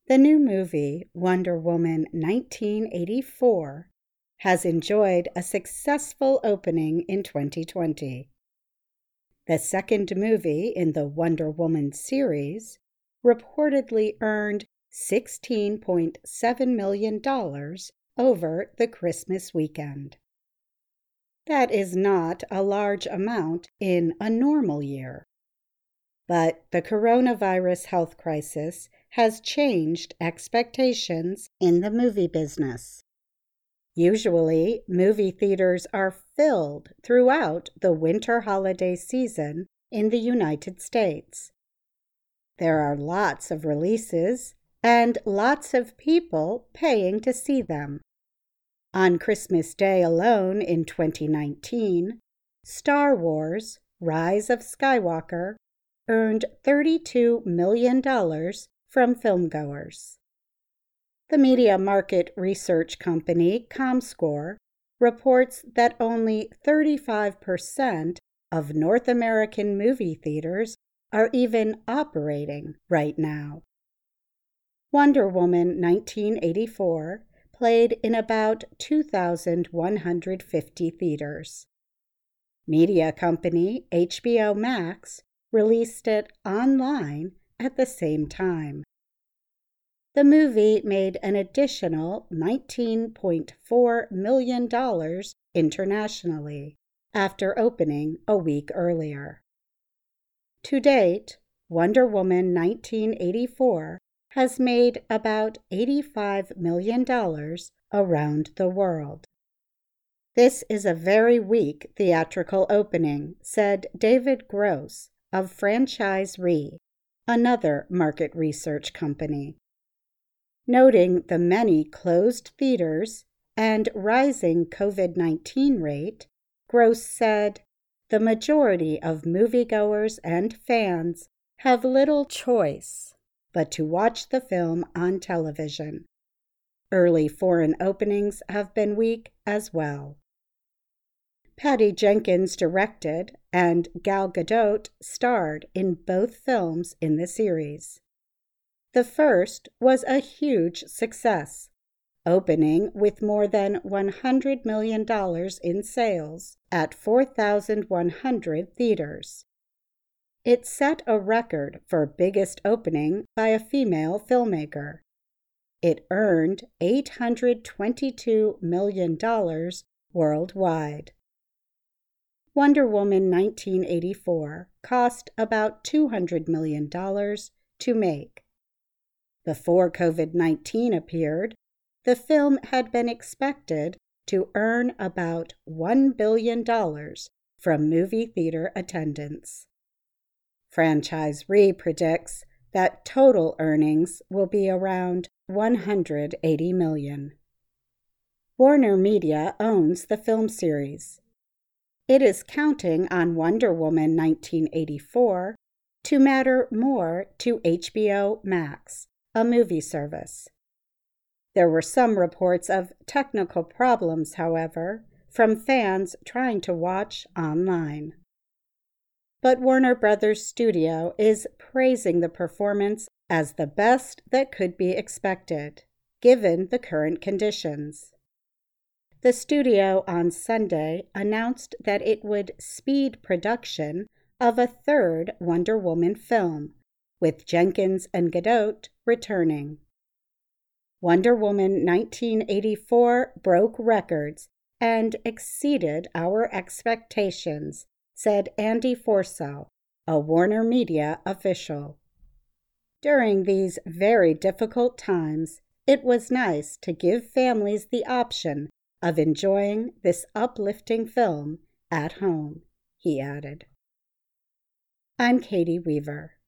The new movie, Wonder Woman 1984, has enjoyed a successful opening in 2020. The second movie in the Wonder Woman series reportedly earned $16.7 million over the Christmas weekend. That is not a large amount in a normal year. But the coronavirus health crisis has changed expectations in the movie business. Usually, movie theaters are filled throughout the winter holiday season in the United States. There are lots of releases and lots of people paying to see them. On Christmas Day alone in 2019, Star Wars: Rise of Skywalker earned $32 million from filmgoers. The media market research company Comscore reports that only 35% of North American movie theaters are even operating right now. Wonder Woman 1984 played in about 2,150 theaters. Media company HBO Max released it online at the same time. The movie made an additional $19.4 million internationally after opening a week earlier. To date, Wonder Woman 1984 has made about $85 million around the world. This is a very weak theatrical opening, said David Gross of Franchise Re, another market research company. Noting the many closed theaters and rising COVID-19 rate, Gross said, "The majority of moviegoers and fans have little choice but to watch the film on television. Early foreign openings have been weak as well." Patty Jenkins directed, and Gal Gadot starred in both films in the series. The first was a huge success, opening with more than $100 million in sales at 4,100 theaters. It set a record for biggest opening by a female filmmaker. It earned $822 million worldwide. Wonder Woman 1984 cost about $200 million to make. Before COVID-19 appeared, the film had been expected to earn about $1 billion from movie theater attendance. Franchise Re predicts that total earnings will be around $180 million. Warner Media owns the film series. It is counting on Wonder Woman 1984 to matter more to HBO Max, a movie service. There were some reports of technical problems, however, from fans trying to watch online. But Warner Brothers Studio is praising the performance as the best that could be expected, given the current conditions. The studio on Sunday announced that it would speed production of a third Wonder Woman film, with Jenkins and Gadot returning. Wonder Woman 1984 broke records and exceeded our expectations, said Andy Forssell, a Warner Media official. During these very difficult times, it was nice to give families the option of enjoying this uplifting film at home, he added. I'm Katie Weaver.